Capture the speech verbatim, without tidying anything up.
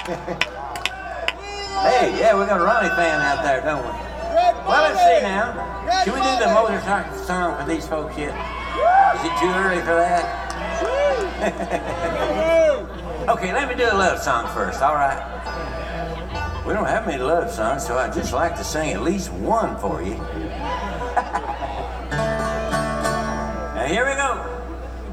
Hey, yeah, we got a Ronnie fan out there, don't we? Well, let's see now. Should we do the motorcycle song for these folks yet? Is it too early for that? Okay, let me do a love song first, all right? We don't have many love songs, so I'd just like to sing at least one for you. Now, here we go.